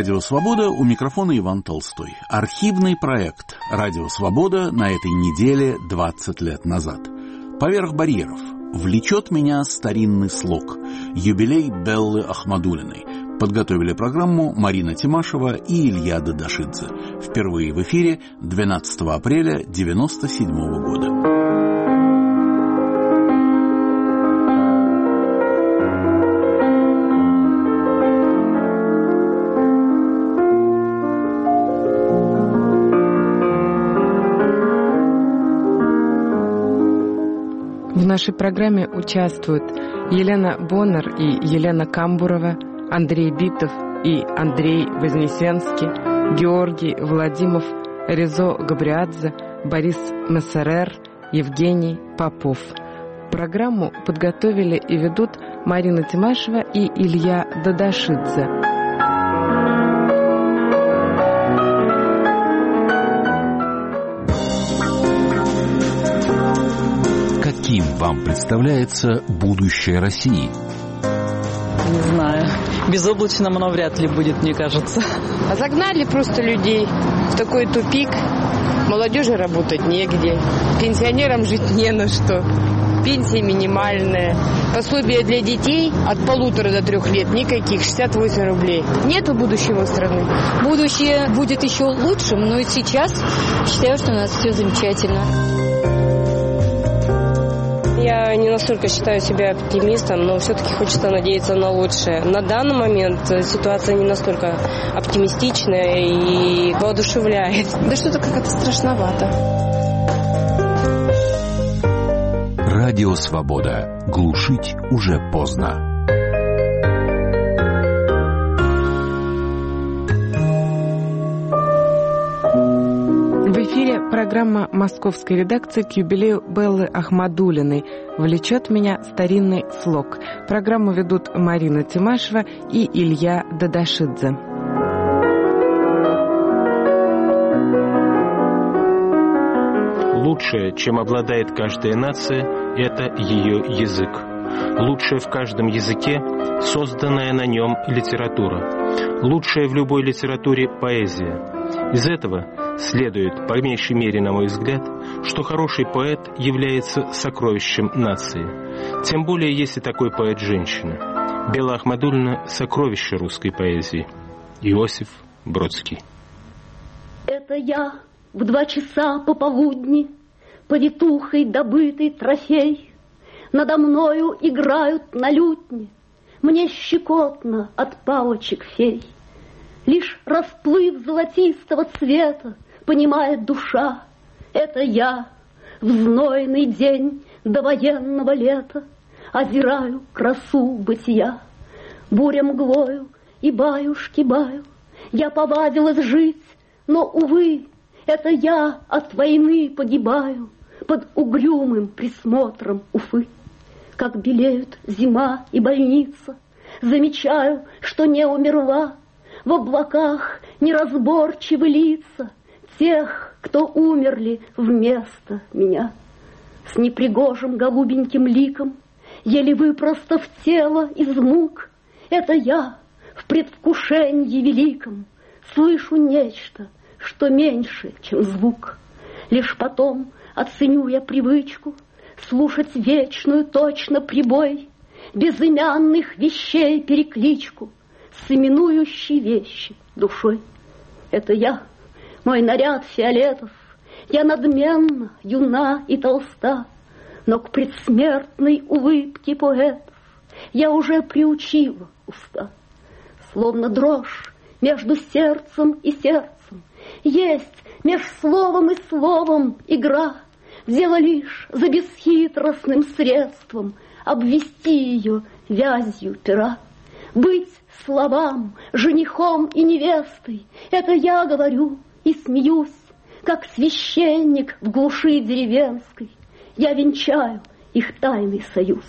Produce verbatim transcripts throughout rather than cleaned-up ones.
Радио «Свобода», у микрофона Иван Толстой. Архивный проект «Радио Свобода» на этой неделе двадцать лет назад. «Поверх барьеров. Влечет меня старинный слог. Юбилей Беллы Ахмадуллиной». Подготовили программу Марина Тимашева и Илья Дадашидзе. Впервые в эфире двенадцатого апреля девяносто седьмого года. В нашей программе участвуют Елена Боннер и Елена Камбурова, Андрей Битов и Андрей Вознесенский, Георгий Владимов, Резо Габриадзе, Борис Мессерер, Евгений Попов. Программу подготовили и ведут Марина Тимашева и Илья Дадашидзе. Каким вам представляется будущее России? Не знаю. Безоблачным оно вряд ли будет, мне кажется. А загнали просто людей в такой тупик. Молодежи работать негде. Пенсионерам жить не на что. Пенсия минимальная. Пособие для детей от полутора до трех лет никаких, шестьдесят восемь рублей. Нету будущего страны. Будущее будет еще лучшим, но и сейчас считаю, что у нас все замечательно. Я не настолько считаю себя оптимистом, но все-таки хочется надеяться на лучшее. На данный момент ситуация не настолько оптимистичная и воодушевляет. Да что-то как-то страшновато. Радио «Свобода». Глушить уже поздно. В эфире программа московской редакции к юбилею Беллы Ахмадуллиной «Влечет меня старинный слог». Программу ведут Марина Тимашева и Илья Дадашидзе. Лучшее, чем обладает каждая нация, это ее язык. Лучшее в каждом языке – созданная на нем литература. Лучшее в любой литературе – поэзия. Из этого следует, по меньшей мере, на мой взгляд, что хороший поэт является сокровищем нации. Тем более, если такой поэт женщина. Белла Ахмадуллина – сокровище русской поэзии. Иосиф Бродский. Это я в два часа пополудни, повитухой добытый трофей. Надо мною играют на лютне, мне щекотно от палочек фей. Лишь расплыв золотистого цвета понимает душа, это я в знойный день довоенного лета озираю красу бытия. Буря мглою и баюшки-баю, я повадилась жить, но, увы, это я от войны погибаю под угрюмым присмотром Уфы. Как белеют зима и больница, замечаю, что не умерла. В облаках неразборчивы лица тех, кто умерли вместо меня. С непригожим голубеньким ликом, еле выпростав тело из мук, это я в предвкушении великом слышу нечто, что меньше, чем звук. Лишь потом оценю я привычку слушать вечную точно прибой безымянных вещей перекличку с именующей вещи душой. Это я, мой наряд фиолетов, я надменна, юна и толста, но к предсмертной улыбке поэтов я уже приучила уста. Словно дрожь между сердцем и сердцем есть меж словом и словом игра. Дело лишь за бесхитростным средством обвести ее вязью пера. Быть словам, женихом и невестой, это я говорю и смеюсь, как священник в глуши деревенской. Я венчаю их тайный союз.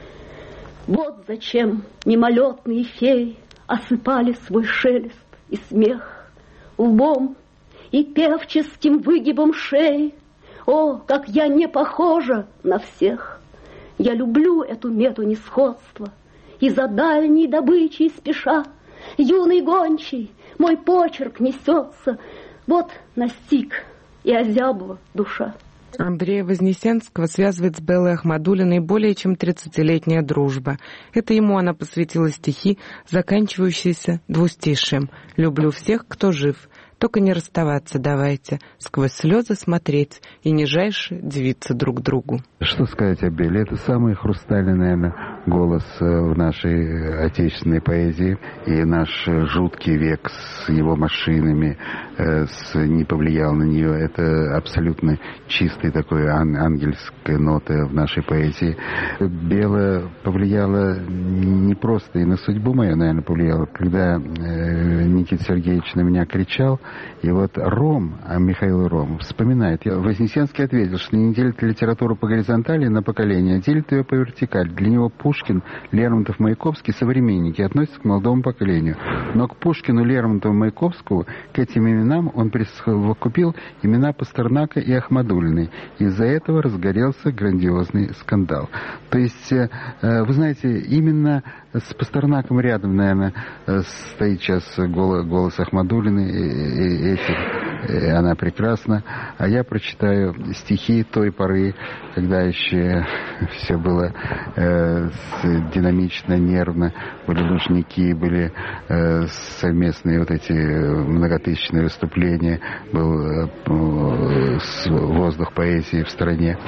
Вот зачем мимолетные феи осыпали свой шелест и смех лбом и певческим выгибом шеи. О, как я не похожа на всех! Я люблю эту мету несходства, и за дальней добычей спеша юный гончий, мой почерк несется. Вот настиг и озябла душа. Андрея Вознесенского связывает с Беллой Ахмадуллиной более чем тридцатилетняя дружба. Это ему она посвятила стихи, заканчивающиеся двустишием «Люблю всех, кто жив, только не расставаться давайте, сквозь слезы смотреть и нижайше дивиться друг другу». Что сказать о Белле? Это самый хрустальный, наверное, голос в нашей отечественной поэзии. И наш жуткий век с его машинами с, не повлиял на нее. Это абсолютно чистый такой ан, ангельская нота в нашей поэзии. Белла повлияла не просто и на судьбу мою, наверное, повлияла. Когда э, Никита Сергеевич на меня кричал, и вот Ром, а Михаил Ром, вспоминает. Вознесенский ответил, что не делит литературу по горизонтали на поколение, а делит ее по вертикали. Для него Пушкин, Лермонтов, Маяковский современники, относятся к молодому поколению. Но к Пушкину, Лермонтову, Маяковскому, к этим именам он присовокупил имена Пастернака и Ахмадуллиной. Из-за этого разгорелся грандиозный скандал. То есть, вы знаете, именно с Пастернаком рядом, наверное, стоит сейчас голос, голос Ахмадуллиной, и, и, и, она прекрасна. А я прочитаю стихи той поры, когда еще все было э, динамично, нервно, были Лужники, были э, совместные вот эти многотысячные выступления, был э, воздух поэзии в стране.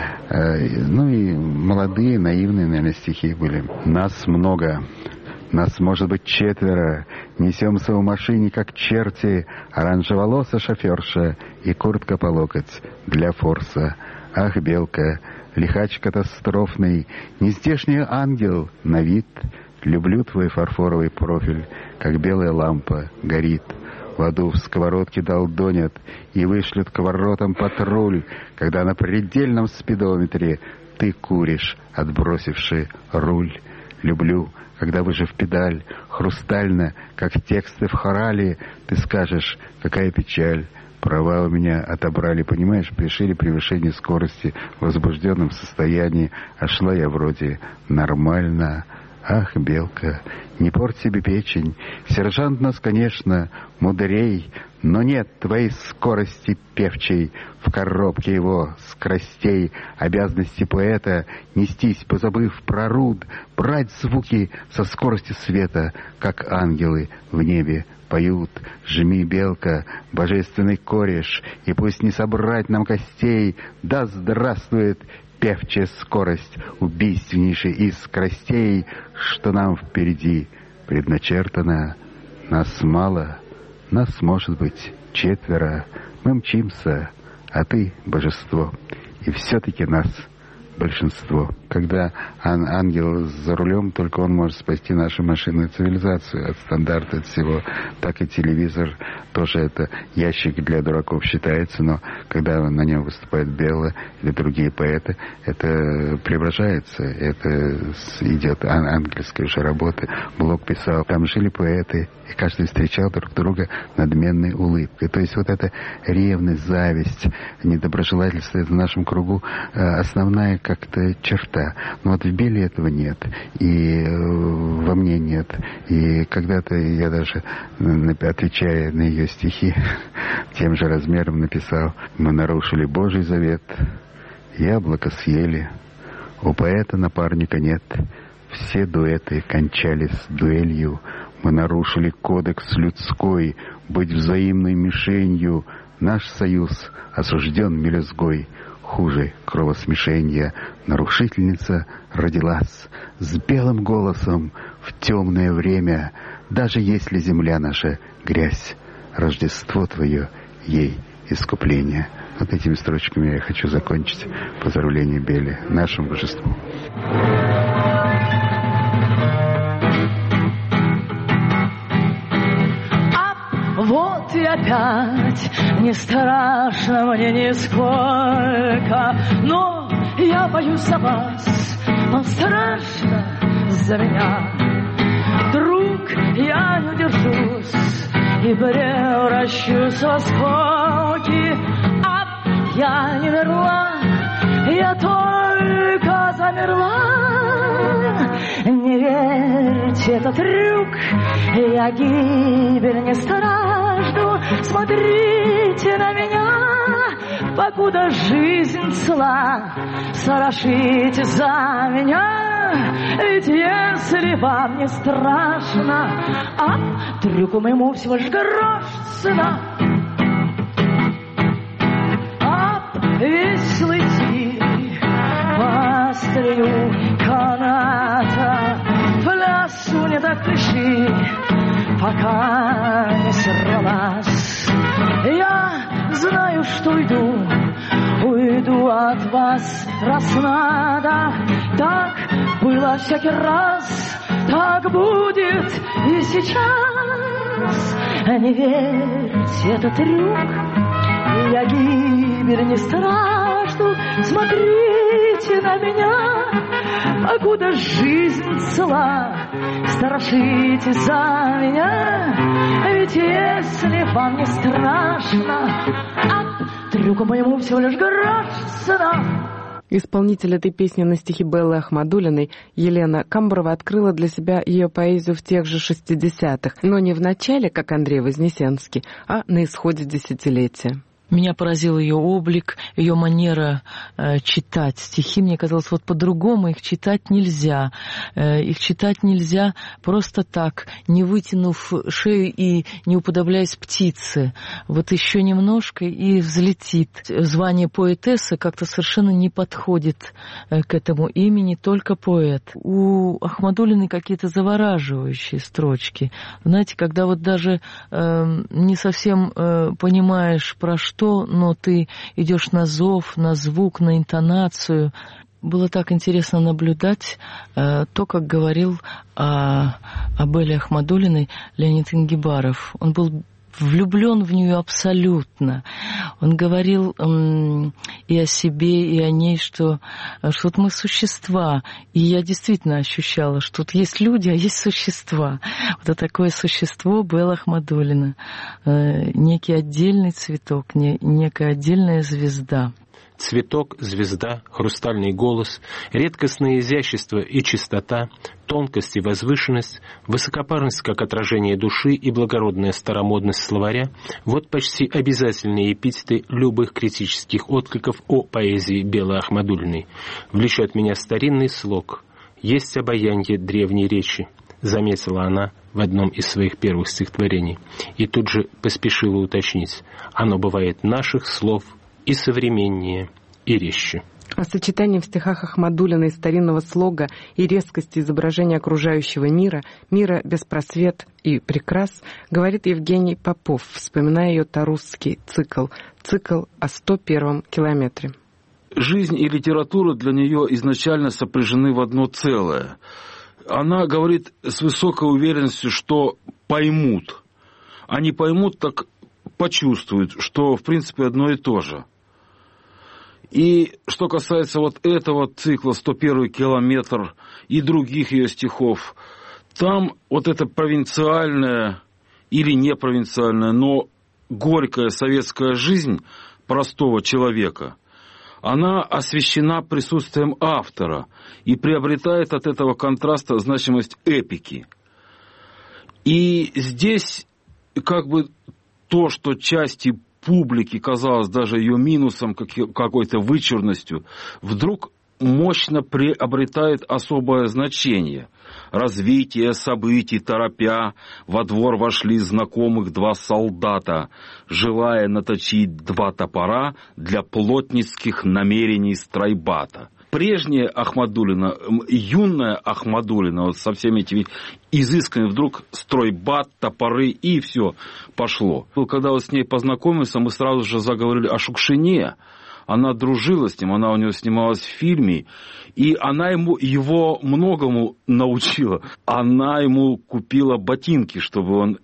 Э, ну и молодые, наивные, наверное, стихи были. Нас много. Нас, может быть, четверо, несемся в машине, как черти, оранжеволоса шоферша и куртка по локоть для форса. Ах, белка, лихач катастрофный, нездешний ангел на вид, люблю твой фарфоровый профиль, как белая лампа горит. В аду в сковородке долдонят и вышлют к воротам патруль, когда на предельном спидометре ты куришь, отбросивший руль. Люблю, когда, выжив педаль, хрустально, как тексты в хорале, ты скажешь, какая печаль. Права у меня отобрали, понимаешь, пришили превышение скорости в возбужденном состоянии, а шла я вроде нормально. Ах, белка, не порть себе печень. Сержант нас, конечно, мудрей, но нет твоей скорости певчей. В коробке его скоростей обязанности поэта нестись, позабыв про руд, брать звуки со скорости света, как ангелы в небе поют. Жми, белка, божественный кореш, и пусть не собрать нам костей, да здравствует певчая скорость, убийственнейшей из скоростей, что нам впереди предначертано. Нас мало, нас, может быть, четверо, мы мчимся, а ты — божество, и все-таки нас большинство. Когда ан- ангел за рулем, только он может спасти нашу машинную цивилизацию от стандарта, от всего. Так и телевизор тоже это ящик для дураков считается, но когда на нем выступает Белла или другие поэты, это преображается, это идет ан- ангельская уже работа. Блок писал, там жили поэты, и каждый встречал друг друга надменной улыбкой. То есть вот эта ревность, зависть, недоброжелательство — это в нашем кругу основная как-то черта. Но вот в Белле этого нет. И во мне нет. И когда-то я даже, отвечая на ее стихи, тем же размером написал: «Мы нарушили Божий завет, яблоко съели, у поэта напарника нет, все дуэты кончались дуэлью, мы нарушили кодекс людской, быть взаимной мишенью, наш союз осужден мелюзгой». Хуже кровосмешения нарушительница родилась с белым голосом в темное время, даже если земля наша грязь, Рождество твое ей искупление. Вот этими строчками я хочу закончить поздравление Белле, нашему божеству. Вот и опять не страшно мне нисколько, но я боюсь за вас, вам страшно за меня. Вдруг я не удержусь и превращусь в осколки, а я не мерла, я только замерла. Не верьте верить этот трюк, я гибель не стражду. Смотрите на меня, покуда жизнь цела, совершите за меня, ведь если вам не страшно, а трюку моему всего лишь грош цена. Веселый тир по острию каната, плясу не так пиши, пока не сорвалась. Я знаю, что уйду, уйду от вас, раз надо. Так было всякий раз, так будет и сейчас. Не верьте, это трюк, я гибель не стражду. Смотрите на меня, покуда жизнь цела, страшите за меня, ведь если вам не страшно, а трюку моему всего лишь грош цена. Исполнитель этой песни на стихи Беллы Ахмадуллиной Елена Камбурова открыла для себя ее поэзию в тех же шестидесятых, но не в начале, как Андрей Вознесенский, а на исходе десятилетия. Меня поразил ее облик, ее манера э, читать стихи. Мне казалось, вот по-другому их читать нельзя. Э, их читать нельзя просто так, не вытянув шею и не уподобляясь птице. Вот еще немножко и взлетит. Звание поэтессы как-то совершенно не подходит э, к этому имени, только поэт. У Ахмадуллиной какие-то завораживающие строчки. Знаете, когда вот даже э, не совсем э, понимаешь, про что, Что, но ты идешь на зов, на звук, на интонацию. Было так интересно наблюдать э, то, как говорил о, о Белле Ахмадуллиной Леонид Ингибаров. Он был влюблен в нее абсолютно. Он говорил эм, и о себе, и о ней, что, что вот мы существа. И я действительно ощущала, что тут есть люди, а есть существа. Вот это такое существо Белла Ахмадуллина. Э, некий отдельный цветок, не, некая отдельная звезда. Цветок, звезда, хрустальный голос, редкостное изящество и чистота, тонкость и возвышенность, высокопарность как отражение души и благородная старомодность словаря — вот почти обязательные эпитеты любых критических откликов о поэзии Беллы Ахмадуллиной. Влечет меня старинный слог, есть обаянье древней речи, заметила она в одном из своих первых стихотворений, и тут же поспешила уточнить: оно бывает наших слов и современнее, и резче. О сочетании в стихах Ахмадуллиной старинного слога и резкости изображения окружающего мира, мира без просвет и прикрас, говорит Евгений Попов, вспоминая ее тарусский цикл, цикл о сто первом километре. Жизнь и литература для нее изначально сопряжены в одно целое. Она говорит с высокой уверенностью, что поймут. А не поймут, так почувствуют, что в принципе одно и то же. И что касается вот этого цикла «сто первый километр» и других ее стихов, там вот эта провинциальная или не провинциальная, но горькая советская жизнь простого человека, она освещена присутствием автора и приобретает от этого контраста значимость эпики. И здесь как бы то, что части публике казалось даже ее минусом, какой-то вычурностью, вдруг мощно приобретает особое значение. Развитие событий торопя, во двор вошли знакомых два солдата, желая наточить два топора для плотницких намерений стройбата. Прежняя Ахмадуллина, юная Ахмадуллина, вот со всеми этими изысками, вдруг стройбат, топоры, и все пошло. Когда вот с ней познакомился, мы сразу же заговорили о Шукшине. Она дружила с ним, она у него снималась в фильме, и она ему, его многому научила. Она ему купила ботинки, чтобы он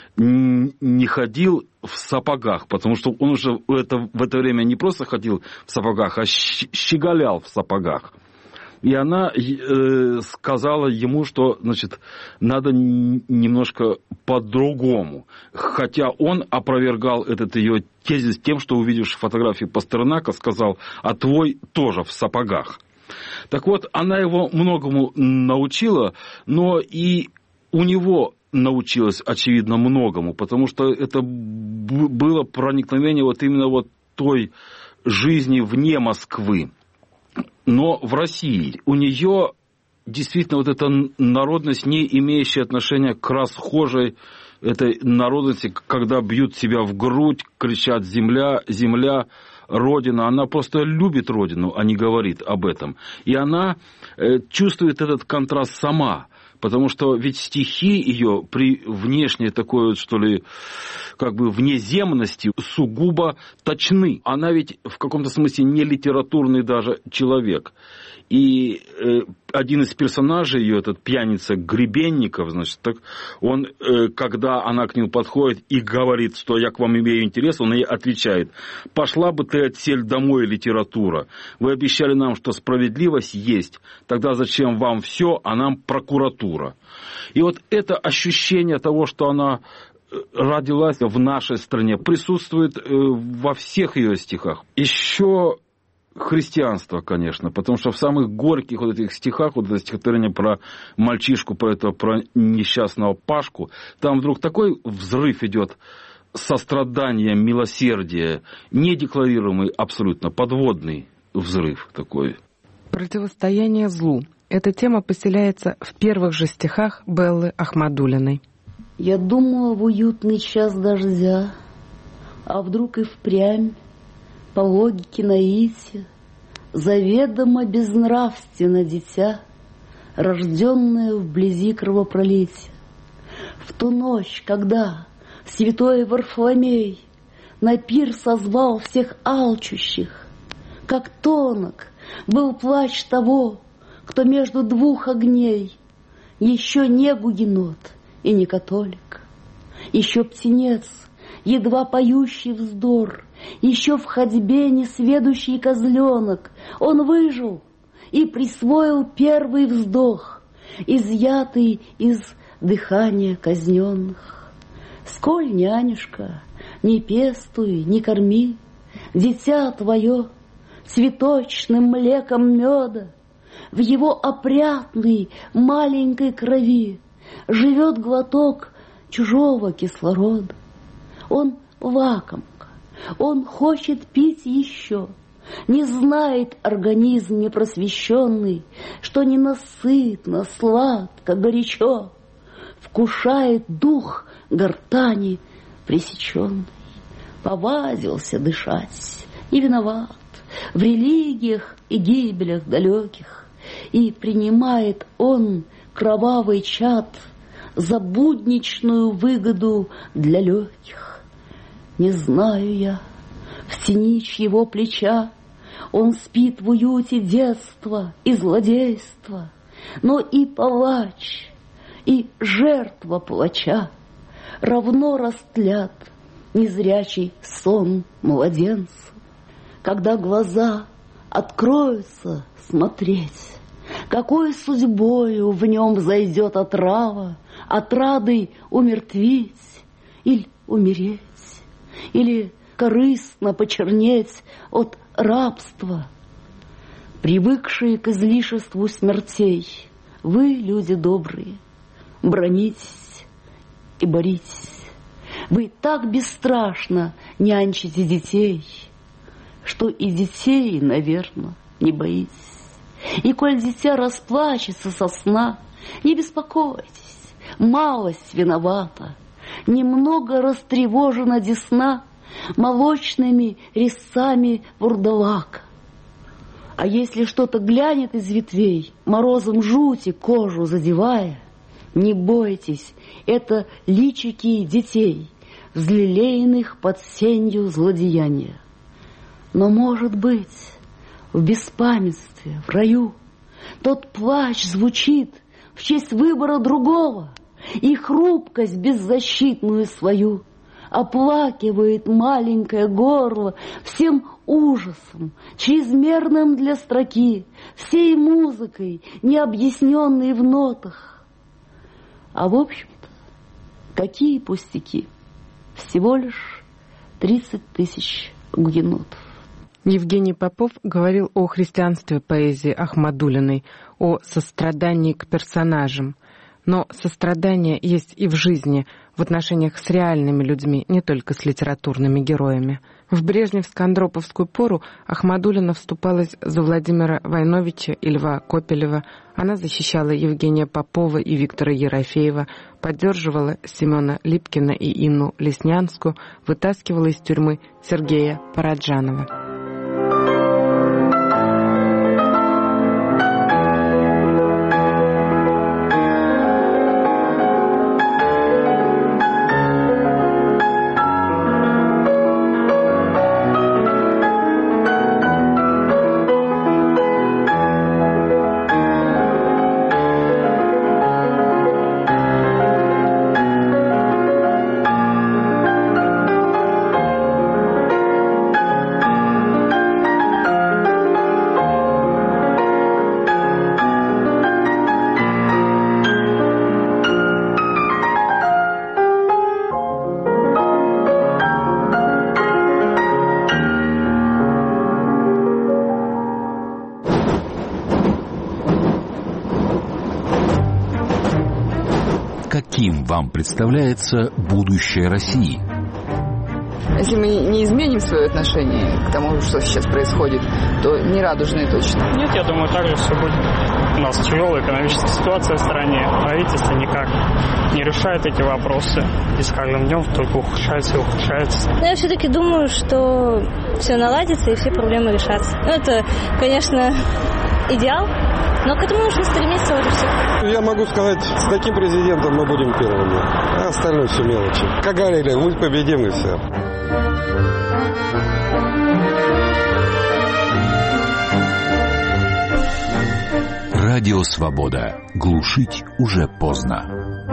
не ходил в сапогах, потому что он уже в это, в это время не просто ходил в сапогах, а щеголял в сапогах. И она э, сказала ему, что, значит, надо немножко по-другому. Хотя он опровергал этот ее тезис тем, что, увидевши фотографии Пастернака, сказал: а твой тоже в сапогах. Так вот, она его многому научила, но и у него научилась, очевидно, многому, потому что это было проникновение вот именно вот той жизни вне Москвы. Но в России у нее действительно вот эта народность, не имеющая отношения к расхожей этой народности, когда бьют себя в грудь, кричат «земля, земля», Родина, она просто любит Родину, а не говорит об этом. И она э, чувствует этот контраст сама, потому что ведь стихи ее при внешней такой, что ли, как бы внеземности сугубо точны. Она ведь в каком-то смысле не литературный даже человек. И э, один из персонажей ее, этот пьяница Гребенников, значит, так он, э, когда она к нему подходит и говорит, что я к вам имею интерес, он ей отвечает: пошла бы ты отсель домой, литература. Вы обещали нам, что справедливость есть. Тогда зачем вам все, а нам прокуратура? И вот это ощущение того, что она родилась в нашей стране, присутствует э, во всех ее стихах. Еще христианство, конечно, потому что в самых горьких вот этих стихах, вот это стихотворение про мальчишку, про этого, про несчастного Пашку, там вдруг такой взрыв идет сострадания, милосердия, недекларируемый абсолютно, подводный взрыв такой. Противостояние злу. Эта тема поселяется в первых же стихах Беллы Ахмадуллиной. Я думала в уютный час дождя, а вдруг и впрямь по логике наития заведомо безнравственно дитя, рожденное вблизи кровопролития. В ту ночь, когда святой Варфоломей на пир созвал всех алчущих, как тонок был плач того, кто между двух огней еще не гугенот и не католик, еще птенец, едва поющий вздор, еще в ходьбе несведущий козленок, он выжил и присвоил первый вздох, изъятый из дыхания казненных. Сколь, нянюшка, не пестуй, не корми дитя твое цветочным млеком меда, в его опрятной маленькой крови живет глоток чужого кислорода. Он лакомка, он хочет пить еще, не знает организм непросвещенный, что ненасытно, сладко, горячо вкушает дух гортани пресеченный. Повадился дышать и виноват в религиях и гибелях далеких, и принимает он кровавый чад за будничную выгоду для легких. Не знаю я, в тени чьего плеча он спит в уюте детства и злодейства, но и палач, и жертва палача равно растлят незрячий сон младенца. Когда глаза откроются смотреть, какой судьбою в нем взойдет отрава, отрадой умертвить или умереть, или корыстно почернеть от рабства. Привыкшие к излишеству смертей, вы, люди добрые, бронитесь и боритесь. Вы так бесстрашно нянчите детей, что и детей, наверное, не боитесь. И коль дитя расплачется со сна, не беспокойтесь, малость виновата, немного растревожена десна молочными резцами вурдалака. А если что-то глянет из ветвей, морозом жути кожу задевая, не бойтесь, это личики детей, взлелеянных под сенью злодеяния. Но, может быть, в беспамятстве, в раю, тот плач звучит в честь выбора другого, и хрупкость беззащитную свою оплакивает маленькое горло всем ужасом, чрезмерным для строки, всей музыкой, необъясненной в нотах. А в общем-то, какие пустяки? Всего лишь тридцать тысяч гугенотов. Евгений Попов говорил о христианстве поэзии Ахмадуллиной, о сострадании к персонажам. Но сострадание есть и в жизни, в отношениях с реальными людьми, не только с литературными героями. В брежневско-андроповскую пору Ахмадуллина вступалась за Владимира Войновича и Льва Копелева. Она защищала Евгения Попова и Виктора Ерофеева, поддерживала Семена Липкина и Инну Леснянскую, вытаскивала из тюрьмы Сергея Параджанова. Каким вам представляется будущее России? Если мы не изменим свое отношение к тому, что сейчас происходит, то не радужные точно. Нет, я думаю, так же все будет. У нас тяжелая экономическая ситуация в стране. Правительство никак не решает эти вопросы. И с каждым днем только ухудшается и ухудшается. Но я все-таки думаю, что все наладится и все проблемы решатся. Ну, это, конечно, идеал, но к этому нужно стремиться уже все. Я могу сказать, с таким президентом мы будем первыми, а остальное все мелочи. Как говорили, мы победим и все. Радио «Свобода». Глушить уже поздно.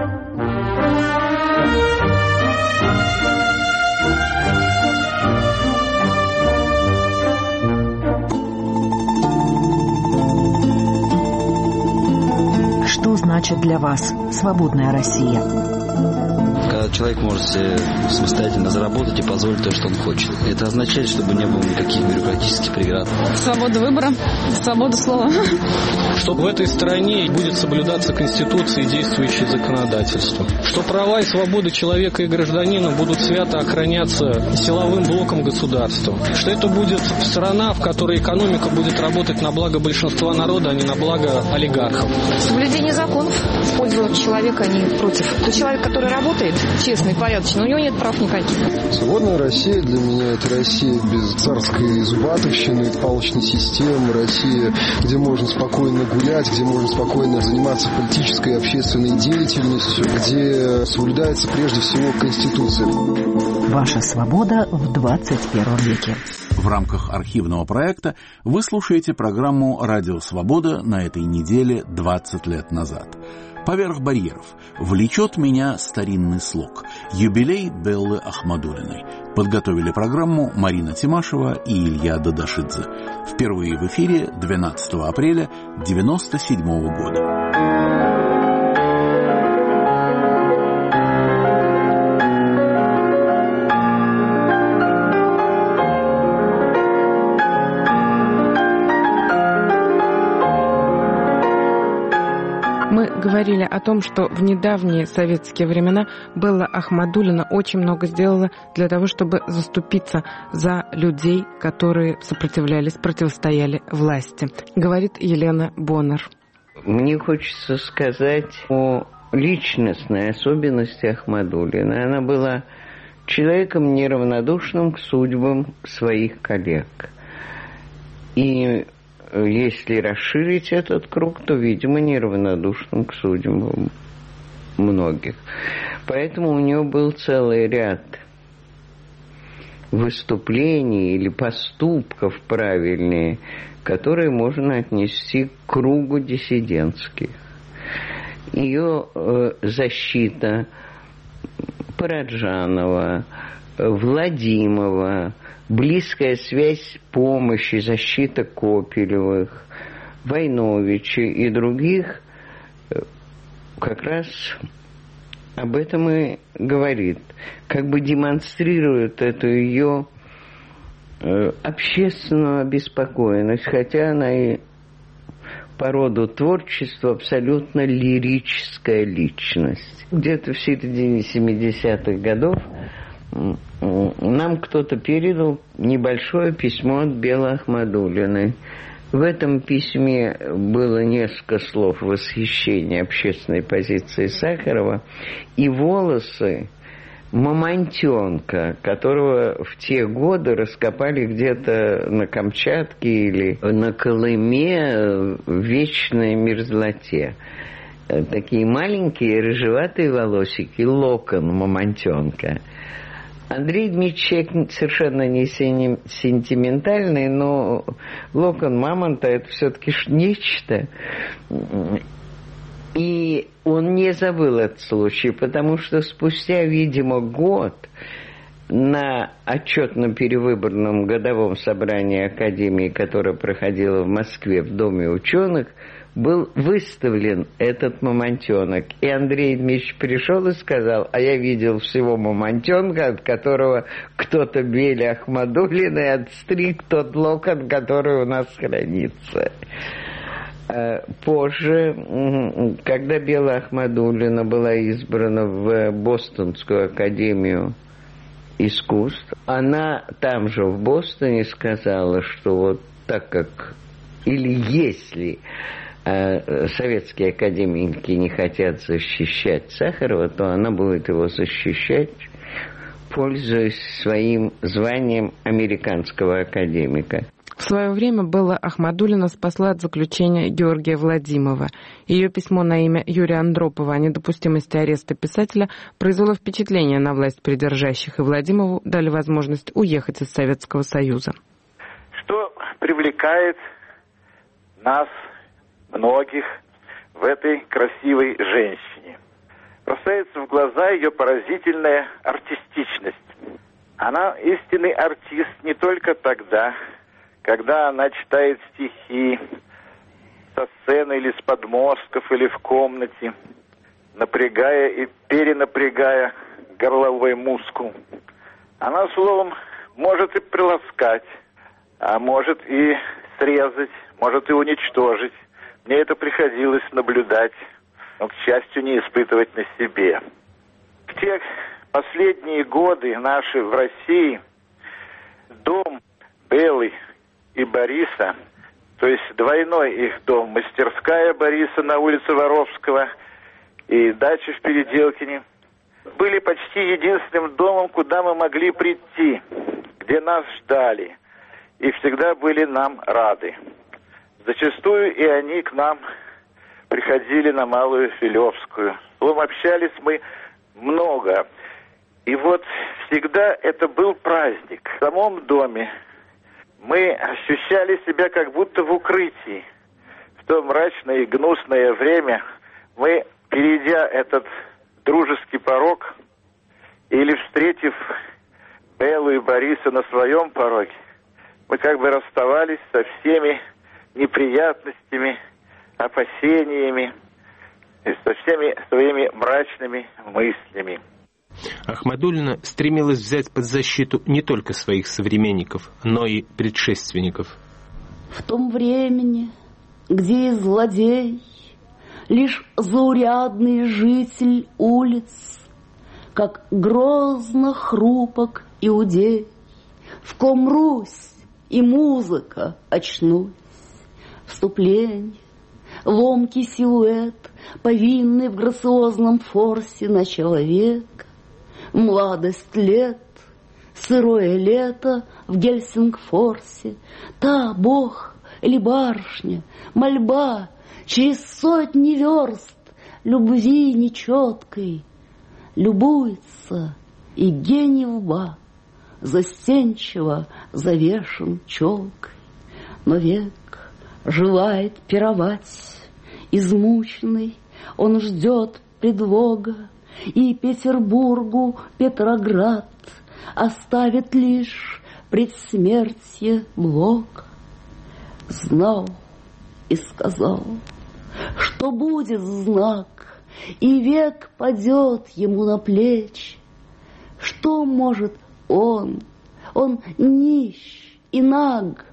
Что значит для вас свободная Россия? Когда человек может самостоятельно заработать и позволить то, что он хочет. Это означает, чтобы не было никаких бюрократических преград. Свобода выбора, свобода слова. Чтобы в этой стране будет соблюдаться Конституция и действующее законодательство. Что права и свободы человека и гражданина будут свято охраняться силовым блоком государства. Что это будет страна, в которой экономика будет работать на благо большинства народа, а не на благо олигархов. Соблюдение законов в пользу человека, а не против. То человек, который работает, честный, порядочный, у него нет прав никаких. Свободная Россия для меня — это Россия без царской зубатовщины, палочной системы, Россия, где можно спокойно гулять, где можно спокойно заниматься политической и общественной деятельностью, где соблюдается прежде всего Конституция. Ваша свобода в двадцать первом веке. В рамках архивного проекта вы слушаете программу «Радио Свобода» на этой неделе двадцать лет назад. «Поверх барьеров. Влечет меня старинный слог. Юбилей Беллы Ахмадуллиной». Подготовили программу Марина Тимашева и Илья Дадашидзе. Впервые в эфире двенадцатого апреля девяносто седьмого года. Мы говорили о том, что в недавние советские времена Белла Ахмадуллина очень много сделала для того, чтобы заступиться за людей, которые сопротивлялись, противостояли власти. Говорит Елена Боннер. Мне хочется сказать о личностной особенности Ахмадуллиной. Она была человеком неравнодушным к судьбам своих коллег. И если расширить этот круг, то, видимо, неравнодушным к судьбам многих. Поэтому у нее был целый ряд выступлений или поступков правильные, которые можно отнести к кругу диссидентских. Ее э, защита Параджанова, Владимова, близкая связь помощи, защита Копелевых, Войновича и других как раз об этом и говорит. Как бы демонстрирует эту ее общественную обеспокоенность, хотя она и по роду творчества абсолютно лирическая личность. Где-то в середине семидесятых годов нам кто-то передал небольшое письмо от Беллы Ахмадуллиной. В этом письме было несколько слов восхищения общественной позиции Сахарова и волосы мамонтенка, которого в те годы раскопали где-то на Камчатке или на Колыме в вечной мерзлоте. Такие маленькие рыжеватые волосики, локон мамонтенка. Андрей Дмитриевич человек совершенно не сентиментальный, но локон мамонта – это все-таки нечто. И он не забыл этот случай, потому что спустя, видимо, год на отчетно-перевыборном годовом собрании Академии, которое проходило в Москве в Доме ученых, был выставлен этот мамонтенок. И Андрей Дмитриевич пришел и сказал: а я видел всего мамонтенка, от которого кто-то Белле Ахмадуллиной отстриг тот локон, который у нас хранится. Позже, когда Белла Ахмадуллина была избрана в Бостонскую академию искусств, она там же в Бостоне сказала, что вот так как, или если э, советские академики не хотят защищать Сахарова, то она будет его защищать, пользуясь своим званием американского академика. В свое время Белла Ахмадуллина спасла от заключения Георгия Владимова. Ее письмо на имя Юрия Андропова о недопустимости ареста писателя произвело впечатление на власть придержащих, и Владимову дали возможность уехать из Советского Союза. Что привлекает нас, многих, в этой красивой женщине? Бросается в глаза ее поразительная артистичность. Она истинный артист не только тогда, когда она читает стихи со сцены или с подмостков, или в комнате, напрягая и перенапрягая горловой мускул. Она, словом, может и приласкать, а может и срезать, может и уничтожить. Мне это приходилось наблюдать, но, к счастью, не испытывать на себе. В те последние годы наши в России дом Беллы и Бориса, то есть двойной их дом, мастерская Бориса на улице Воровского и дача в Переделкине, были почти единственным домом, куда мы могли прийти, где нас ждали и всегда были нам рады. Зачастую и они к нам приходили на Малую Филевскую. Словом, общались мы много. И вот всегда это был праздник. В самом доме мы ощущали себя как будто в укрытии. В то мрачное и гнусное время мы, перейдя этот дружеский порог, или встретив Беллу и Бориса на своем пороге, мы как бы расставались со всеми неприятностями, опасениями и со всеми своими мрачными мыслями. Ахмадуллина стремилась взять под защиту не только своих современников, но и предшественников. В том времени, где и злодей, лишь заурядный житель улиц, как грозно хрупок иудей, в ком Русь и музыка очнулись, вступление, ломкий силуэт, повинный в грациозном форсе на человека, младость лет, сырое лето в Гельсингфорсе, та бог или барышня, мольба через сотни верст любви нечеткой, любуется, и гений лба застенчиво завешен челкой, но век желает пировать, измученный он ждет предлога, и Петербургу Петроград оставит лишь предсмертье Блока. Знал и сказал, что будет знак, и век падет ему на плечи. Что может он? Он нищ и наг,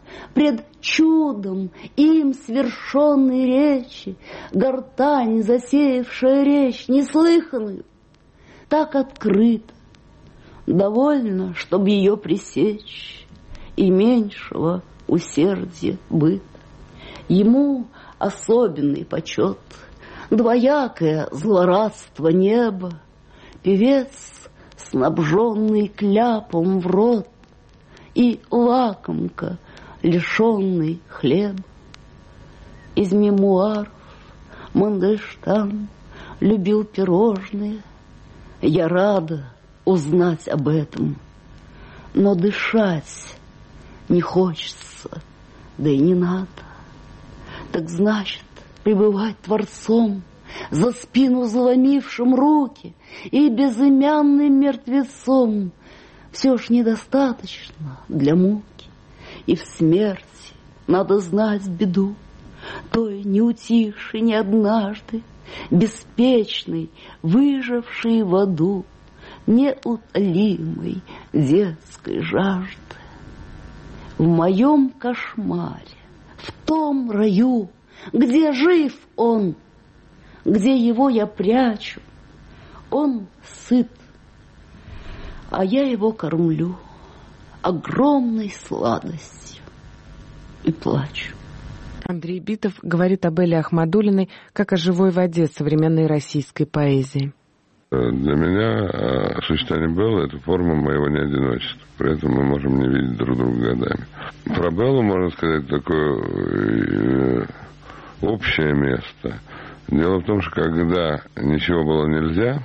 пред чудом им свершенной речи, гортань, засеявшая речь неслыханную, так открыто, довольно, чтоб ее пресечь, и меньшего усердия быт. Ему особенный почет, двоякое злорадство неба, певец, снабженный кляпом в рот, и лакомка, лишенный хлеба. Из мемуаров Мандельштам любил пирожные. Я рада узнать об этом, но дышать не хочется, да и не надо. Так значит, пребывать Творцом, за спину заломившим руки и безымянным мертвецом, все ж недостаточно для муки. И в смерти надо знать беду, той не утихшей ни однажды, беспечной, выжившей в аду, неутолимой детской жажды. В моем кошмаре, в том раю, где жив он, где его я прячу, он сыт, а я его кормлю огромной сладостью и плачу. Андрей Битов говорит об Элле Ахмадуллиной как о живой воде современной российской поэзии. Для меня существование Беллы – это форма моего неодиночества. При этом мы можем не видеть друг друга годами. Про Беллу можно сказать такое общее место. Дело в том, что когда ничего было нельзя,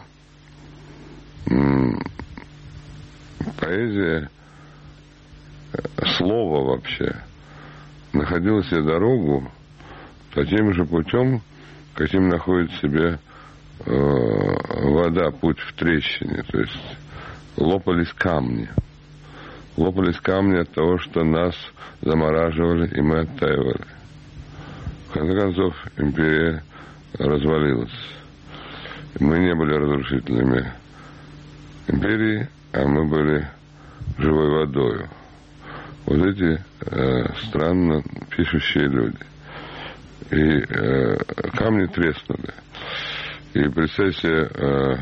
поэзия, слово вообще, находила себе дорогу таким же путем, каким находит себе э, вода, путь в трещине. То есть лопались камни. Лопались камни от того, что нас замораживали, и мы оттаивали. В конце концов, империя развалилась. Мы не были разрушительными империей, а мы были живой водою. Вот эти э, странно пишущие люди. И э, камни треснули. И представьте, э,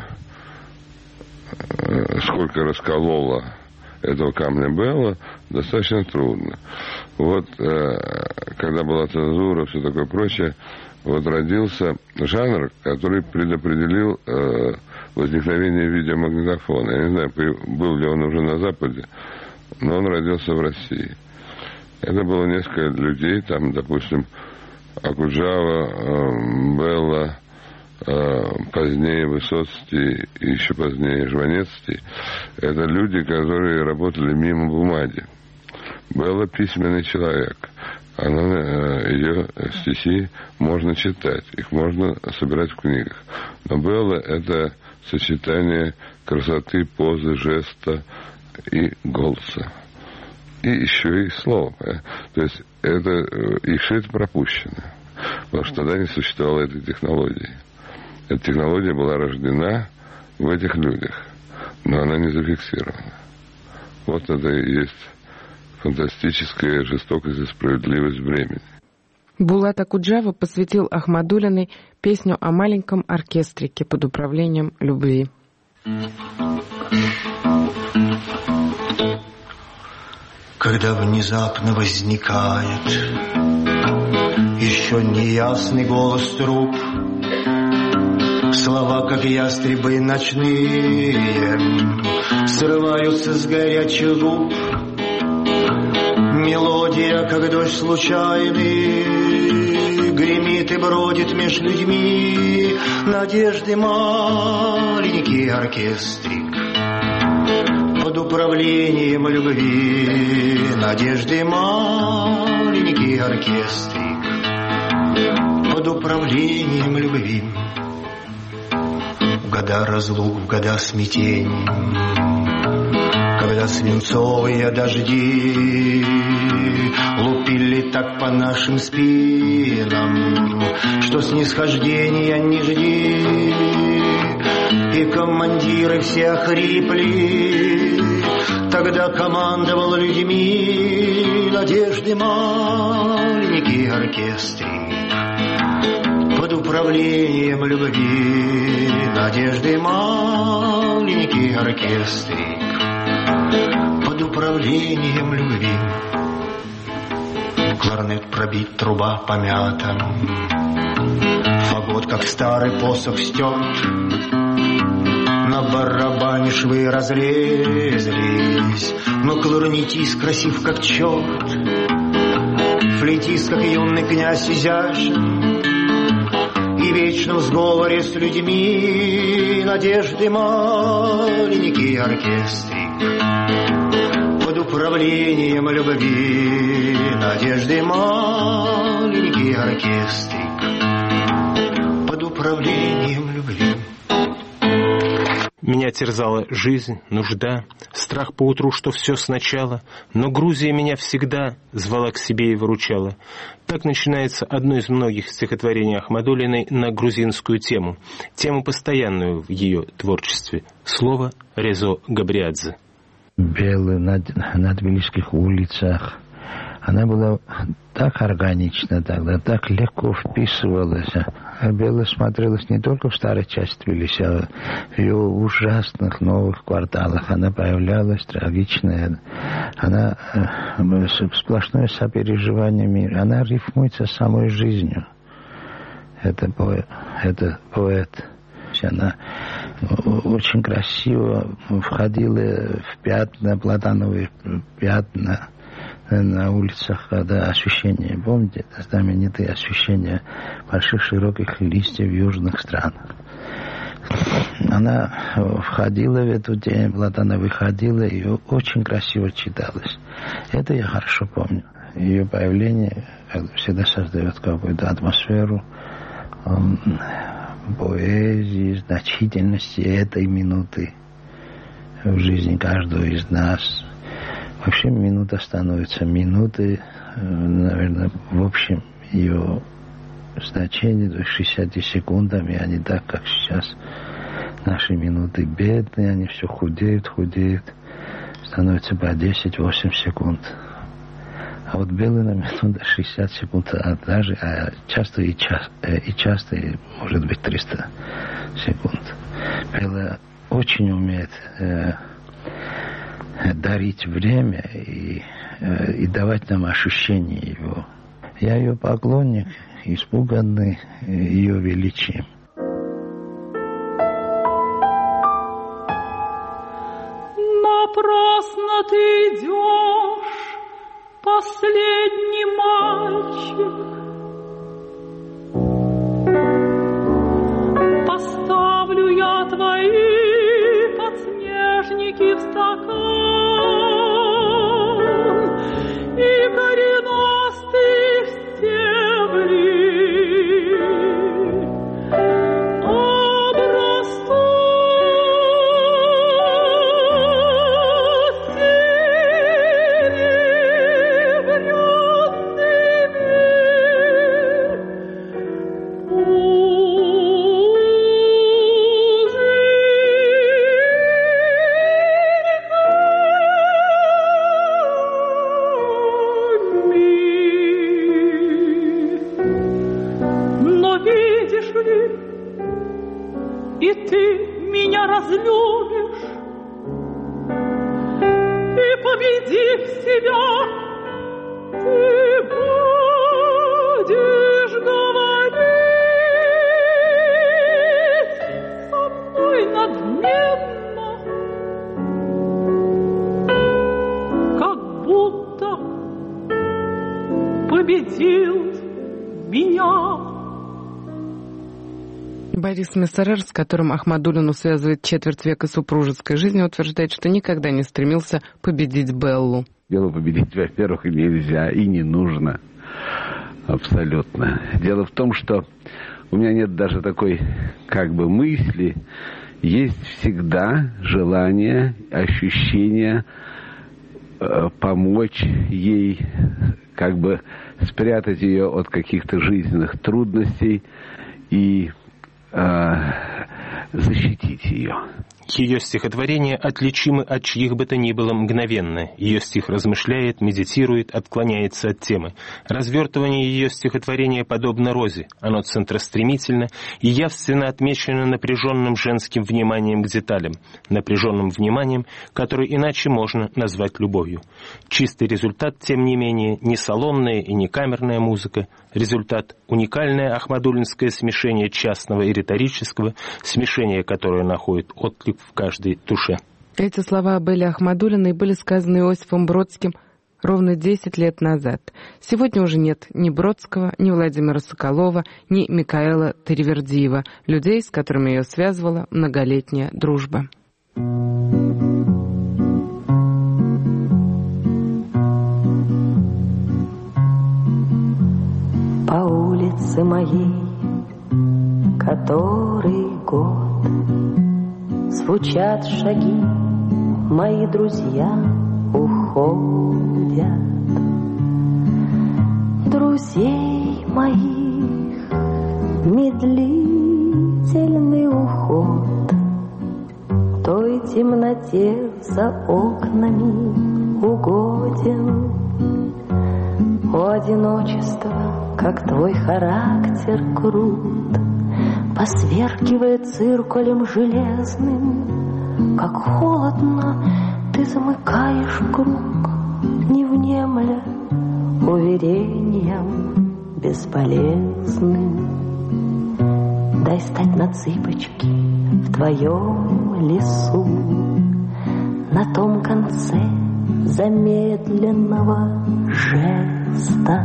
э, сколько расколола этого камня Белла, достаточно трудно. Вот э, когда была цензура, все такое прочее, вот родился жанр, который предопределил э, возникновение видеомагнитофона. Я не знаю, был ли он уже на Западе, но он родился в России. Это было несколько людей, там, допустим, Окуджава, э, Белла, э, позднее Высоцкий и еще позднее Жванецкий. Это люди, которые работали мимо бумаги. Белла письменный человек. Она, э, ее стихи можно читать, их можно собирать в книгах. Но Белла – это сочетание красоты, позы, жеста и голоса. И еще и слова. То есть это, и все это пропущено. Потому что тогда не существовало этой технологии. Эта технология была рождена в этих людях, но она не зафиксирована. Вот это и есть фантастическая жестокость и справедливость времени. Булат Окуджава посвятил Ахмадуллиной песню о маленьком оркестрике под управлением любви. Когда внезапно возникает еще неясный голос труб, слова, как ястребы ночные, срываются с горячих губ. Мелодия, как дождь случайный, гремит и бродит меж людьми. Надежды маленький оркестрик под управлением любви. Надежды маленький оркестрик под управлением любви. В года разлук, в года смятений, когда свинцовые дожди лупили так по нашим спинам, что снисхождения не жди. И командиры все охрипли, Тогда командовал людьми надежды маленький оркестрик под управлением любви. Надежды маленький оркестрик под управлением любви. Кларнет пробит, труба помята, фагот, как старый посох, стерт. На барабане швы разрезались, но кларнетист красив, как черт. Флейтист, как юный князь, изящен и вечно в сговоре с людьми. Надежды маленький оркестрик под управлением любви. Надежды маленький оркестрик под управлением любви. Меня терзала жизнь, нужда, страх поутру, что все сначала, но Грузия меня всегда звала к себе и выручала. Так начинается одно из многих стихотворений Ахмадуллиной на грузинскую тему, тему постоянную в ее творчестве. Слово Резо Габриадзе. Белый на, на Тбилисских улицах. Она была так органична тогда, так легко вписывалась. А Белла смотрелась не только в старой части Тбилиси, а в ее ужасных новых кварталах. Она появлялась трагичная. Она э, сплошное сопереживание мира. Она рифмуется самой жизнью. Это поэт. Это поэт. Она очень красиво входила в пятна, платановые пятна на улицах, когда ощущение, помните, это знаменитые ощущения больших широких листьев в южных странах. Она входила в эту тень, платана выходила, и очень красиво читалось. Это я хорошо помню. Ее появление всегда создает какую-то атмосферу поэзии, значительности этой минуты в жизни каждого из нас. Вообще минута становится минутой, наверное, в общем ее значении, то есть шестьдесят секундами, а не так, как сейчас. Наши минуты бедные, они все худеют, худеют, становится по десять-восемь секунд. А вот белый на минуту шестьдесят секунд, а даже, а часто и, час, и часто, и, может быть, триста секунд. Белая очень умеет э, дарить время и, э, и давать нам ощущение его. Я ее поклонник, испуганный ее величием. Напрасно ты идешь, последний мальчик. Поставлю я твои подснежники в стакан и коренастых стеблей разлюбишь и, победив себя, ты будешь говорить со мной надменно, как будто победил меня. Борис Мессерер, с которым Ахмадуллину связывает четверть века супружеской жизни, утверждает, что никогда не стремился победить Беллу. Беллу победить, во-первых, нельзя и не нужно. Абсолютно. Дело в том, что у меня нет даже такой как бы мысли. Есть всегда желание, ощущение э, помочь ей, как бы спрятать ее от каких-то жизненных трудностей и защитить ее. Ее стихотворения отличимы от чьих бы то ни было мгновенно. Ее стих размышляет, медитирует, отклоняется от темы. Развертывание ее стихотворения подобно розе. Оно центростремительно и явственно отмечено напряженным женским вниманием к деталям. Напряженным вниманием, которое иначе можно назвать любовью. Чистый результат, тем не менее, не салонная и не камерная музыка. Результат — уникальное ахмадуллинское смешение частного и риторического, смешение, которое находит отклик в каждой душе. Эти слова об Элле Ахмадуллиной были сказаны Иосифом Бродским ровно десять лет назад. Сегодня уже нет ни Бродского, ни Владимира Соколова, ни Микаэла Таривердиева, людей, с которыми ее связывала многолетняя дружба. По улице моей, который год, звучат шаги, мои друзья уходят. Друзей моих медлительный уход той темноте за окнами угоден. О, одиночество, как твой характер крут, посверкивая циркулем железным, как холодно ты замыкаешь круг, не внемля уверением бесполезным. Дай стать на цыпочки в твоем лесу, на том конце замедленного жеста.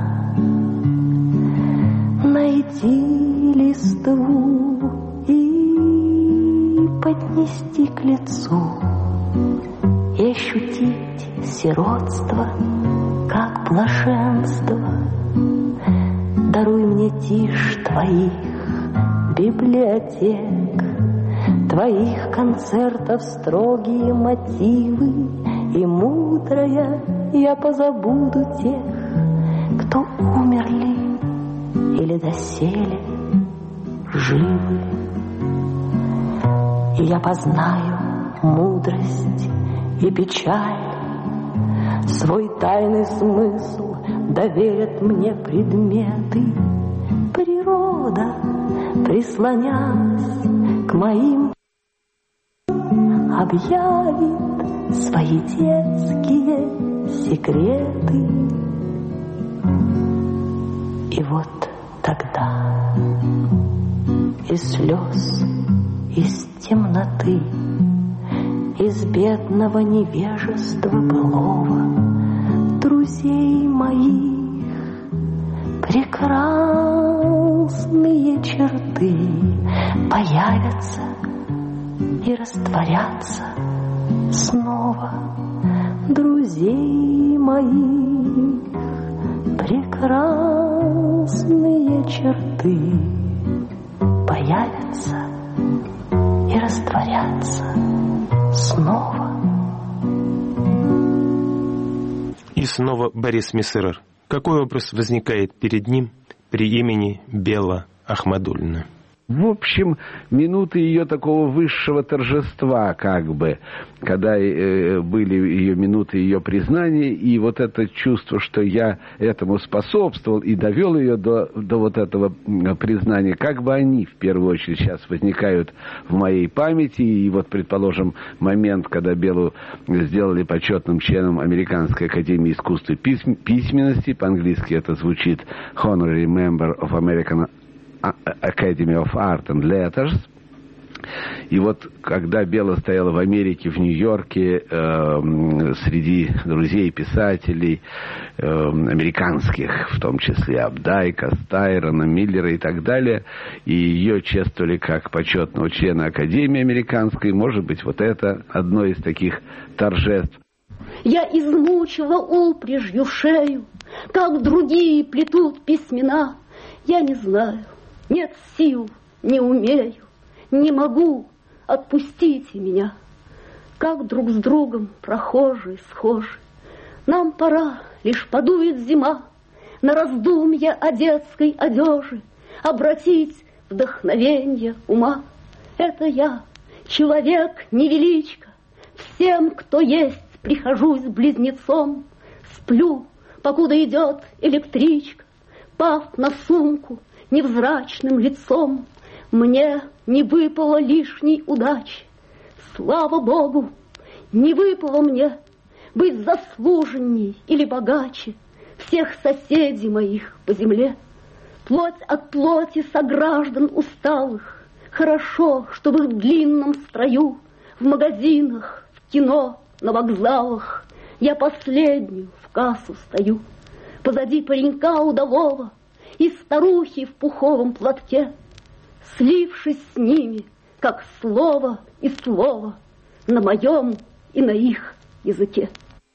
Найти листву и поднести к лицу, и ощутить сиротство, как блаженство. Даруй мне тишь твоих библиотек, твоих концертов строгие мотивы, и мудрая я позабуду тех, кто умерли или доселе живы. И я познаю мудрость и печаль, свой тайный смысл доверят мне предметы. Природа, прислонясь к моим, объявит свои детские секреты. И вот тогда из слез, из темноты, из бедного невежества былого, друзей моих прекрасные черты появятся и растворятся снова. Друзей моих прекрасные черты появятся и растворятся снова. И снова Борис Мессерер. Какой образ возникает перед ним при имени Белла Ахмадуллина? В общем, минуты ее такого высшего торжества, как бы, когда э, были ее минуты ее признания, и вот это чувство, что я этому способствовал и довел ее до, до вот этого признания, как бы они, в первую очередь, сейчас возникают в моей памяти. И вот, предположим, момент, когда Беллу сделали почетным членом Американской академии искусств и письменности, по-английски это звучит Honorary Member of American Academy of Art and Letters. И вот когда Белла стояла в Америке, в Нью-Йорке, э, среди друзей писателей э, американских, в том числе Абдайка, Стайрона, Миллера и так далее, и ее чествовали как почетного члена Академии Американской, может быть, вот это одно из таких торжеств. Я измучила упряжью шею, как другие плетут письмена. Я не знаю, нет сил, не умею, не могу, отпустите меня. Как друг с другом прохожие схожи. Нам пора, лишь подует зима, на раздумья о детской одежи, обратить вдохновенье ума. Это я, Человек невеличко, всем, кто есть, прихожусь близнецом. Сплю, покуда идет электричка, пав на сумку невзрачным лицом. Мне не выпало лишней удачи, слава Богу, не выпало мне быть заслуженней или богаче всех соседей моих по земле. Плоть от плоти сограждан усталых, хорошо, что в их длинном строю, в магазинах, в кино, на вокзалах я последнюю в кассу стою. Позади паренька удалого и старухи в пуховом платке, слившись с ними, как слово и слово, на моем и на их языке.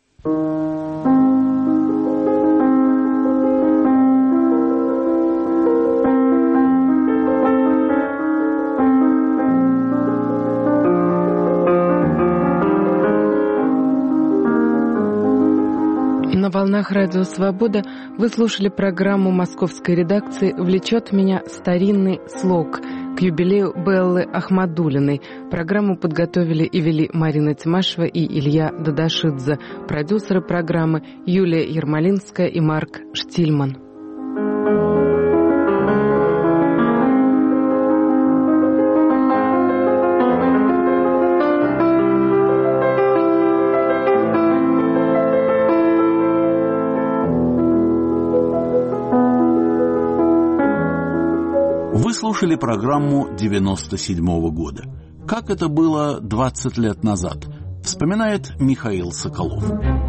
На волнах Радио Свобода вы слушали программу московской редакции «Влечет меня старинный слог» к юбилею Беллы Ахмадуллиной. Программу подготовили и вели Марина Тимашева и Илья Дадашидзе. Продюсеры программы Юлия Ермолинская и Марк Штильман. Вы слушали программу девяносто седьмого года. Как это было двадцать лет назад, вспоминает Михаил Соколов.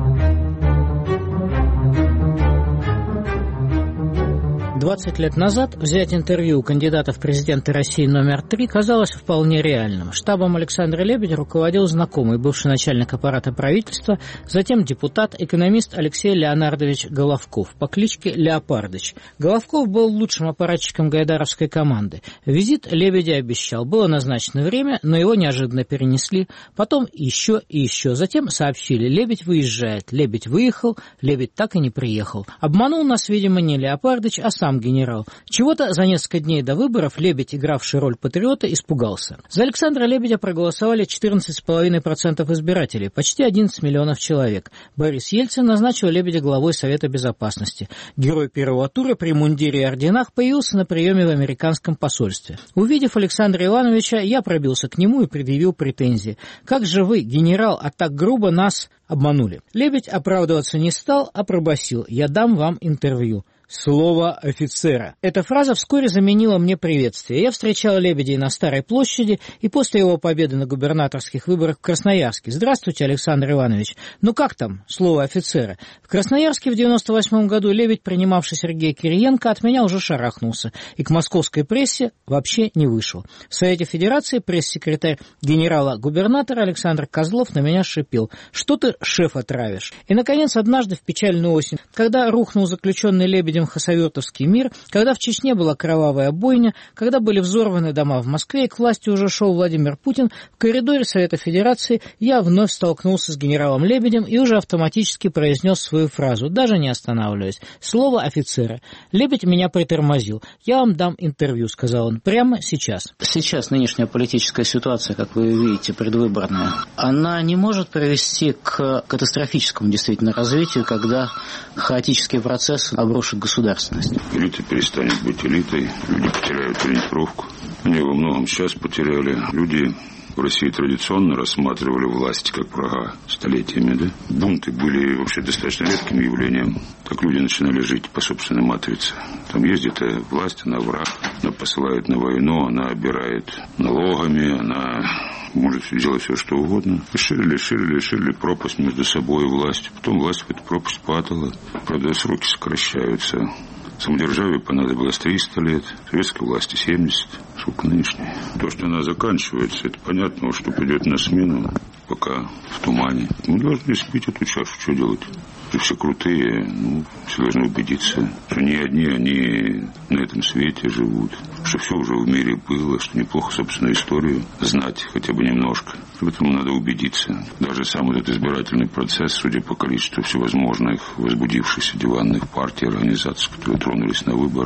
двадцать лет назад взять интервью у кандидата в президенты России номер три казалось вполне реальным. Штабом Александра Лебедя руководил знакомый, бывший начальник аппарата правительства, затем депутат, экономист Алексей Леонардович Головков по кличке Леопардыч. Головков был лучшим аппаратчиком гайдаровской команды. Визит Лебедя обещал. Было назначено время, но его неожиданно перенесли. Потом еще и еще. Затем сообщили: Лебедь выезжает. Лебедь выехал, Лебедь так и не приехал. Обманул нас, видимо, не Леопардыч, а сам генерал. Чего-то за несколько дней до выборов Лебедь, игравший роль патриота, испугался. За Александра Лебедя проголосовали четырнадцать целых пять десятых процента избирателей, почти одиннадцать миллионов человек. Борис Ельцин назначил Лебедя главой Совета Безопасности. Герой первого тура при мундире и орденах появился на приеме в американском посольстве. Увидев Александра Ивановича, я пробился к нему и предъявил претензии. «Как же вы, генерал, а так грубо нас обманули?» Лебедь оправдываться не стал, а пробасил: «Я дам вам интервью». Слово офицера. Эта фраза вскоре заменила мне приветствие. Я встречал Лебедя на Старой площади и после его победы на губернаторских выборах в Красноярске. «Здравствуйте, Александр Иванович. Ну как там слово офицера?» В Красноярске в девяносто восьмом году Лебедь, принимавший Сергея Кириенко, от меня уже шарахнулся и к московской прессе вообще не вышел. В Совете Федерации пресс-секретарь генерала-губернатора Александр Козлов на меня шипел: «Что ты шефа травишь?» И, наконец, однажды в печальную осень, когда рухнул заключенный Лебедем Хасавюртовский мир, когда в Чечне была кровавая бойня, когда были взорваны дома в Москве и к власти уже шел Владимир Путин, в коридоре Совета Федерации я вновь столкнулся с генералом Лебедем и уже автоматически произнес свою фразу, даже не останавливаясь: «Слово офицера». Лебедь меня притормозил. «Я вам дам интервью», — сказал он, — «прямо сейчас». Сейчас нынешняя политическая ситуация, как вы видите, предвыборная, она не может привести к катастрофическому действительно развитию, когда хаотический процесс обрушит государственность. Элита перестанет быть элитой, люди потеряют ориентировку. Они во многом сейчас потеряли. Люди в России традиционно рассматривали власть как врага столетиями, да? Бунты были вообще достаточно редким явлением. Так люди начинали жить по собственной матрице. Там ездит власть, она враг, она посылает на войну, она обирает налогами, она может делать все, что угодно. И ширили, ширили, ширили пропасть между собой и властью. Потом власть в эту пропасть падала. Правда, сроки сокращаются. Самодержавию понадобилось триста лет, советской власти семьдесят. Сколько нынешней? То, что она заканчивается, это понятно, что придет на смену, пока в тумане. Мы должны спить эту чашу, что делать? Все крутые, ну, все должны убедиться, что не одни они на этом свете живут, что все уже в мире было, что неплохо собственную историю знать хотя бы немножко. В этом надо убедиться. Даже сам этот избирательный процесс, судя по количеству всевозможных возбудившихся диванных партий, организаций, которые тронулись на выборы, в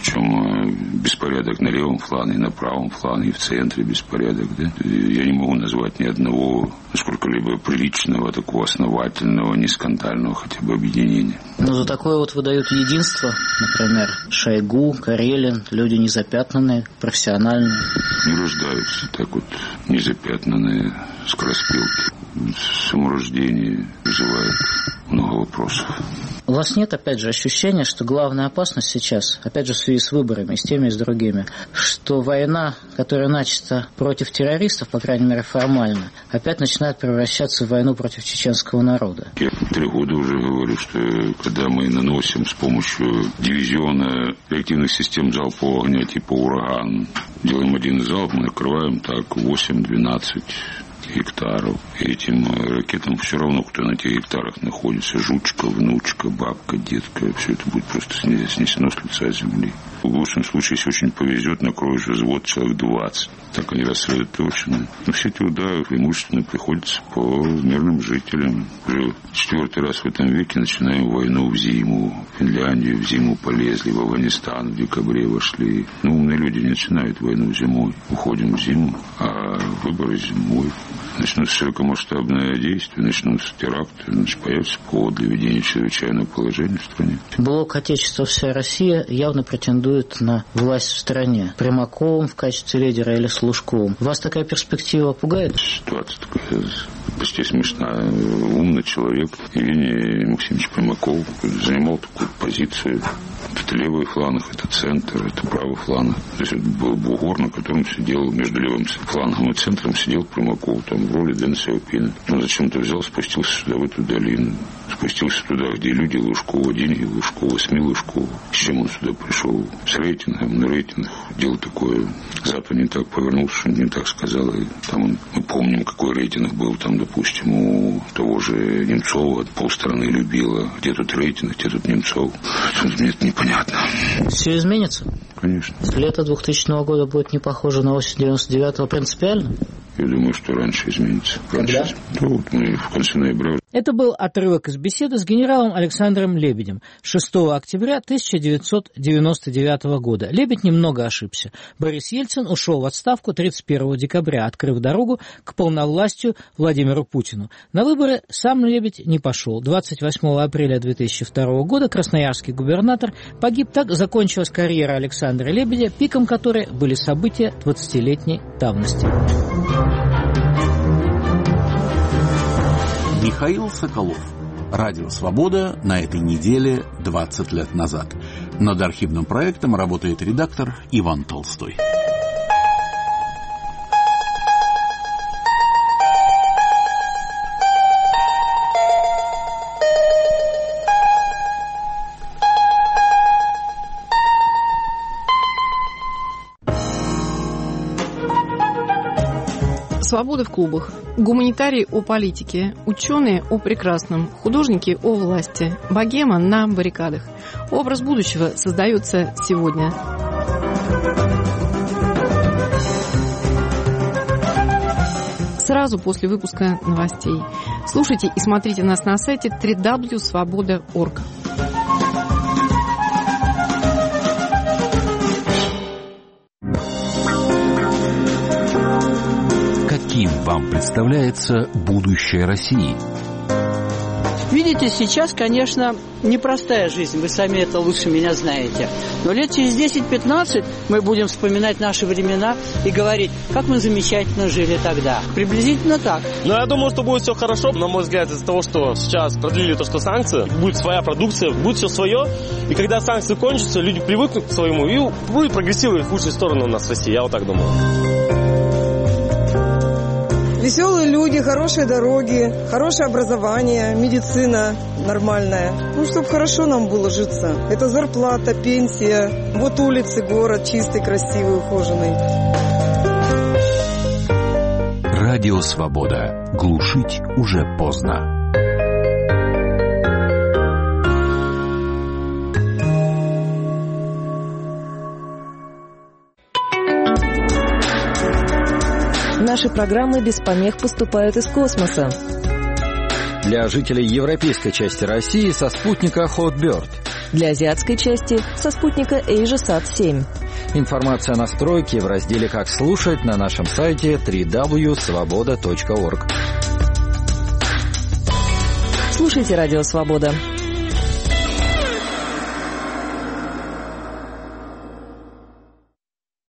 Причем беспорядок на левом фланге, на правом фланге, и в центре беспорядок. Да? Я не могу назвать ни одного сколько-либо приличного, такого основательного, не скандального хотя бы объединения. Но за такое вот выдают единство, например, Шойгу, Карелин, люди незапятнанные, профессиональные. Не рождаются так вот незапятнанные скороспелки. Саморождение вызывает много вопросов. У вас нет, опять же, ощущения, что главная опасность сейчас, опять же, в связи с выборами, и с теми, и с другими, что война, которая начата против террористов, по крайней мере, формально, опять начинает превращаться в войну против чеченского народа? Я три года уже говорю, что когда мы наносим с помощью дивизиона реактивных систем залпового огня типа «Ураган», делаем один залп, мы накрываем так восемь-двенадцать гектаров. И этим ракетам все равно, кто на этих гектарах находится. Жучка, внучка, бабка, детка. Все это будет просто снесено с лица земли. В лучшем случае, если очень повезет, накроешь взвод человек двадцать. Так они рассредоточены. Но все эти удары преимущественно приходятся по мирным жителям. Уже четвертый раз в этом веке начинаем войну в зиму. В Финляндию в зиму полезли, в Афганистан в декабре вошли. Ну, умные люди не начинают войну зимой. Уходим в зиму, а выборы зимой. Начнутся широкомасштабные действия, начнутся теракты, значит, появится повод для введения чрезвычайного положения в стране. Блок «Отечество, вся Россия» явно претендует на власть в стране. Примаковым в качестве лидера или Служковым. Вас такая перспектива пугает? Ситуация такая почти смешная. Умный человек Евгений Максимович Примаков занимал такую позицию. Это левый фланг, это центр, это правый фланг. То есть это был бугор, на котором сидел, между левым флангом и центром сидел Примаков, там в роли Дэн Сяопина. Он зачем-то взял, спустился сюда, в эту долину. Спустился туда, где люди Лужкова, деньги Лужкова, СМИ Лужкова. С чем он сюда пришел? С рейтингом, на рейтинг. Дело такое. Запад не так повернулся, что не так сказал. И там он, мы помним, какой рейтинг был там, допустим, у того же Немцова. Полстраны любила. Где тут рейтинг, где тут Немцов? Мне это непонятно. Все изменится? Конечно. Лето двухтысячного года будет не похоже на осень девяносто девятого принципиально? Я думаю, что раньше изменится. Раньше. Когда? Ну, вот мы в конце ноября. Это был отрывок из беседы с генералом Александром Лебедем шестого октября тысяча девятьсот девяносто девятого года. Лебедь немного ошибся. Борис Ельцин ушел в отставку тридцать первого декабря, открыв дорогу к полновластию Владимиру Путину. На выборы сам Лебедь не пошел. двадцать восьмого апреля две тысячи второго года красноярский губернатор погиб. Так закончилась карьера Александра Лебедя, пиком которой были события двадцатилетней давности. Михаил Соколов. Радио «Свобода» на этой неделе двадцать лет назад. Над архивным проектом работает редактор Иван Толстой. Свобода в клубах. Гуманитарии о политике, ученые о прекрасном, художники о власти, богема на баррикадах. Образ будущего создается сегодня. Сразу после выпуска новостей. Слушайте и смотрите нас на сайте дабл ю дабл ю дабл ю точка свобода точка орг. Каким вам представляется будущее России? Видите, сейчас, конечно, непростая жизнь, вы сами это лучше меня знаете. Но лет через десять-пятнадцать мы будем вспоминать наши времена и говорить, как мы замечательно жили тогда. Приблизительно так. Но я думаю, что будет все хорошо. На мой взгляд, из-за того, что сейчас продлили то, что санкции, будет своя продукция, будет все свое. И когда санкции кончатся, люди привыкнут к своему и будет прогрессировать в лучшую сторону у нас в России. Я вот так думаю. Веселые люди, хорошие дороги, хорошее образование, медицина нормальная. Ну, чтобы хорошо нам было житься. Это зарплата, пенсия. Вот улицы, город чистый, красивый, ухоженный. Радио «Свобода». Глушить уже поздно. Наши программы без помех поступают из космоса. Для жителей европейской части России со спутника Hotbird. Для азиатской части со спутника AsiaSat семь. Информация о настройке в разделе «Как слушать» на нашем сайте дабл ю дабл ю дабл ю точка свобода точка орг. Слушайте «Радио Свобода».